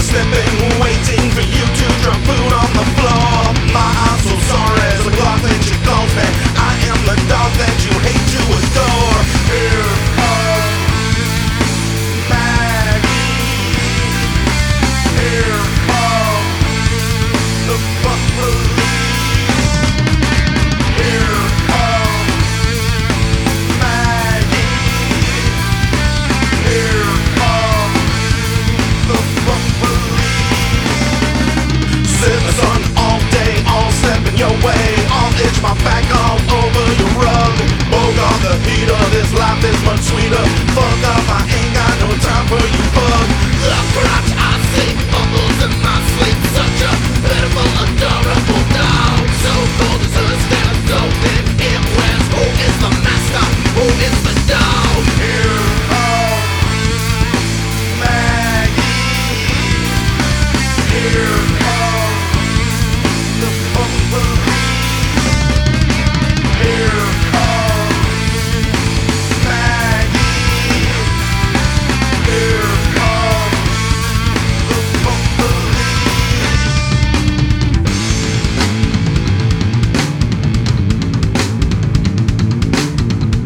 slipping, waiting for you to drop food on the floor. My eyes so sore as the clock that you calls me. I am the dog that you hate to adore. Here comes Maggie. Here comes the fuck police. Here comes Maggie. Here comes the fuck police. Sit in the sun all day, all stepping your way. I'll itch my back all over your rug. Oh God, the heat of this life is much sweeter. Fuck up, I ain't got no time for you, bug. The crotch I see bubbles in my sleep. Such a pitiful, adorable dog. So cold as her skin, so big it wears. Who is the master? Who is the dog? Here comes Maggie. Here comes the fuck police. Here comes Maggie. Here comes the fuck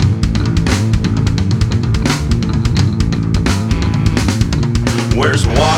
police. Where's water?